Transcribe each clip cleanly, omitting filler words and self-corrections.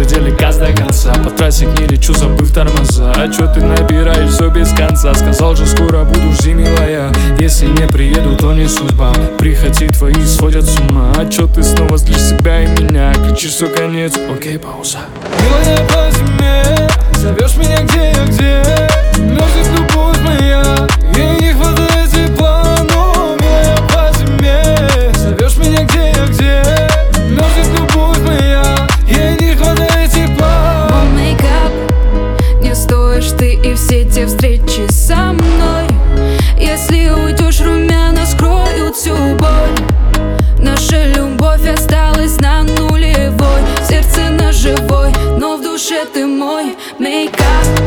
деле газ до конца. По трассе не лечу, забыв тормоза. А чё ты набираешь все без конца? Сказал же, скоро буду, жди, милая. Если не приеду, то не судьба. Прихоти твои сводят с ума. А чё ты снова злишь себя и меня? Кричишь, все конец, окей, пауза. Милая, по зиме зовешь меня где? Мерзнет любовь моя, ей не хватает тепла. Но, милая, по зиме зовешь меня где? Мерзнет любовь моя, ей не хватает тепла. Мой мейкап, не стоишь ты и все те встречи со мной. Если уйдешь, румяна скроют всю боль. Наша любовь осталась на нулевой. Сердце ножевой, но в душе ты мой мейкап.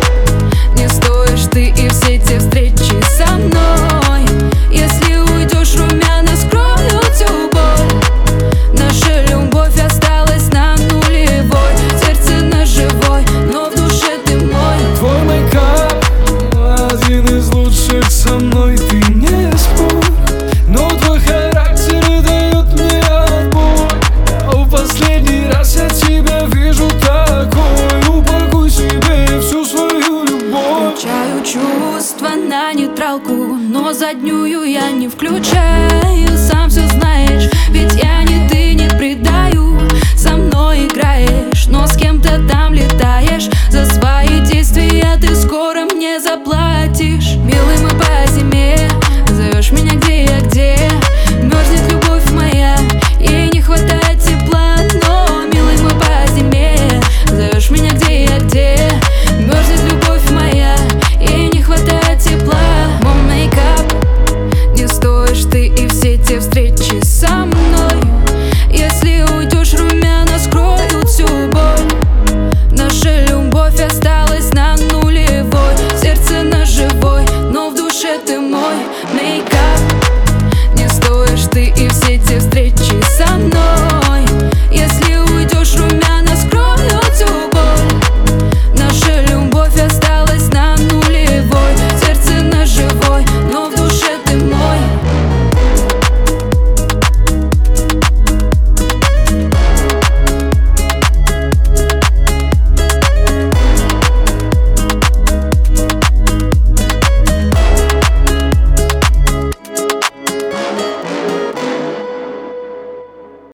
Не стоишь ты и все те встречи со мной. Если уйдешь, румяна скроют всю боль. Наша любовь осталась на нулевой. Сердце ножевой, но в душе ты мой. Твой мейкап один из лучших со мной, ты не спорь. Но твой характер дает мне отбой. В последний раз я тебя вижу такой. Упакуй себе всю свою любовь. Включаю чувства на нейтралку, но заднюю я не включаю. Сам все знаешь, ведь я не ты, не предаю. Со мной играешь, но с кем-то там летаешь. За свои действия ты скоро мне заплатишь. Милый, мы по зиме зовешь меня где? Мерзнет любовь моя, ей не хватает тепла. Но, милый, мы по зиме зовешь меня где? Мерзнет любовь моя, ей не хватает тепла. Мой мейкап, не стоишь ты и все те встречи со мной. Если уйдешь, румяна скроют всю боль. Наша любовь осталась на нулевой. Сердце ножевой, но в душе ты мой мейкап. Не стоишь ты и все те встречи со мной. Если